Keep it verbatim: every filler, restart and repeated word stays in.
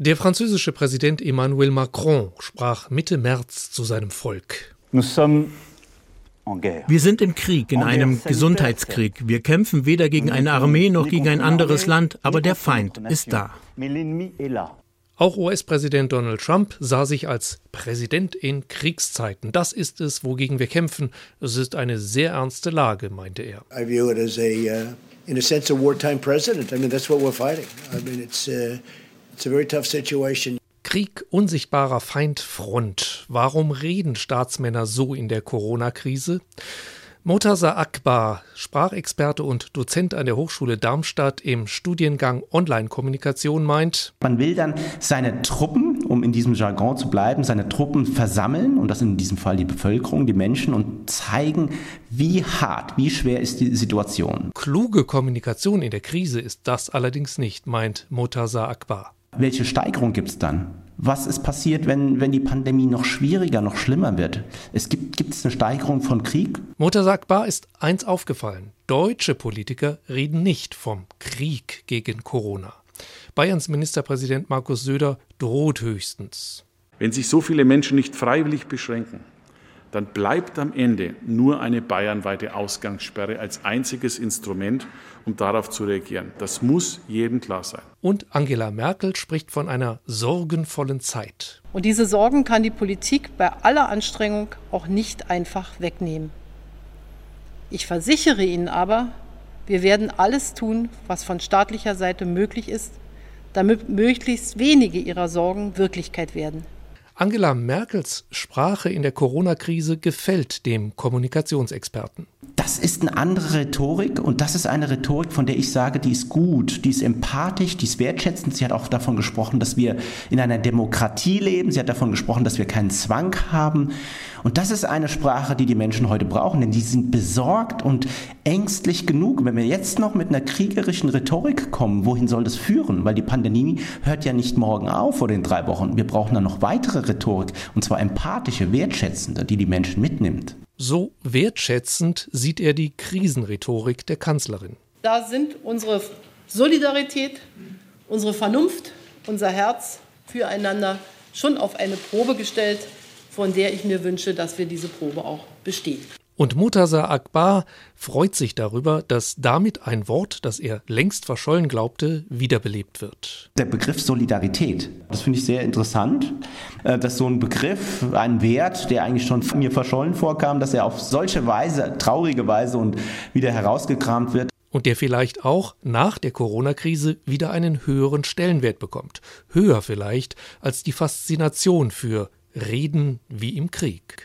Der französische Präsident Emmanuel Macron sprach Mitte März zu seinem Volk. Wir sind im Krieg, in einem Gesundheitskrieg. Wir kämpfen weder gegen eine Armee noch gegen ein anderes Land, aber der Feind ist da. Auch U S-Präsident Donald Trump sah sich als Präsident in Kriegszeiten. Das ist es, wogegen wir kämpfen. Es ist eine sehr ernste Lage, meinte er. I view it as a, uh, in a sense, a wartime president. I mean, that's what we're fighting. I mean, it's, uh, it's a very tough situation. Krieg, unsichtbarer Feind, Front. Warum reden Staatsmänner so in der Corona-Krise? Mortaza Akbar, Sprachexperte und Dozent an der Hochschule Darmstadt im Studiengang Online-Kommunikation, meint: Man will dann seine Truppen, um in diesem Jargon zu bleiben, seine Truppen versammeln, und das in diesem Fall die Bevölkerung, die Menschen, und zeigen, wie hart, wie schwer ist die Situation. Kluge Kommunikation in der Krise ist das allerdings nicht, meint Mortaza Akbar. Welche Steigerung gibt es dann? Was ist passiert, wenn, wenn die Pandemie noch schwieriger, noch schlimmer wird? Es gibt, gibt es eine Steigerung von Krieg? Mortaza Akbar ist eins aufgefallen: Deutsche Politiker reden nicht vom Krieg gegen Corona. Bayerns Ministerpräsident Markus Söder droht höchstens. Wenn sich so viele Menschen nicht freiwillig beschränken, dann bleibt am Ende nur eine bayernweite Ausgangssperre als einziges Instrument, um darauf zu reagieren. Das muss jedem klar sein. Und Angela Merkel spricht von einer sorgenvollen Zeit. Und diese Sorgen kann die Politik bei aller Anstrengung auch nicht einfach wegnehmen. Ich versichere Ihnen aber, wir werden alles tun, was von staatlicher Seite möglich ist, damit möglichst wenige Ihrer Sorgen Wirklichkeit werden. Angela Merkels Sprache in der Corona-Krise gefällt dem Kommunikationsexperten. Das ist eine andere Rhetorik, und das ist eine Rhetorik, von der ich sage, die ist gut, die ist empathisch, die ist wertschätzend. Sie hat auch davon gesprochen, dass wir in einer Demokratie leben. Sie hat davon gesprochen, dass wir keinen Zwang haben. Und das ist eine Sprache, die die Menschen heute brauchen, denn die sind besorgt und ängstlich genug. Wenn wir jetzt noch mit einer kriegerischen Rhetorik kommen, wohin soll das führen? Weil die Pandemie hört ja nicht morgen auf oder in drei Wochen. Wir brauchen dann noch weitere Rhetorik, und zwar empathische, wertschätzende, die die Menschen mitnimmt. So wertschätzend sieht er die Krisenrhetorik der Kanzlerin. Da sind unsere Solidarität, unsere Vernunft, unser Herz füreinander schon auf eine Probe gestellt, von der ich mir wünsche, dass wir diese Probe auch bestehen. Und Mortaza Akbar freut sich darüber, dass damit ein Wort, das er längst verschollen glaubte, wiederbelebt wird. Der Begriff Solidarität, das finde ich sehr interessant, dass so ein Begriff, ein Wert, der eigentlich schon mir verschollen vorkam, dass er auf solche Weise, traurige Weise und wieder herausgekramt wird. Und der vielleicht auch nach der Corona-Krise wieder einen höheren Stellenwert bekommt. Höher vielleicht als die Faszination für Reden wie im Krieg.